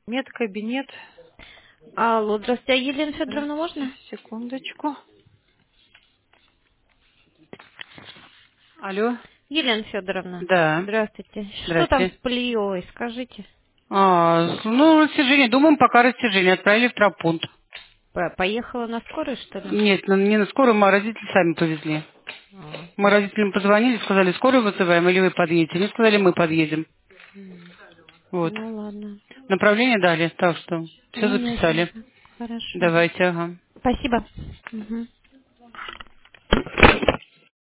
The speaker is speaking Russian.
Медкабинет. Алло, здравствуйте, а Елена Федоровна можно? Секундочку. Алло. Елена Федоровна, Да. здравствуйте. Что там с Здрасте. полиой, скажите? Ну, растяжение. Думаем, пока растяжение. Отправили в травмпункт. Поехала на скорой, что ли? Нет, не на скорую, мы родители сами повезли. А, Мы родителям позвонили, сказали, скорую вызываем или вы подъедете. Они сказали, мы подъедем. Вот. ну ладно. Направление дали, так что все Ну, записали. ясненько. Хорошо. Давайте, ага. Спасибо. Мгм.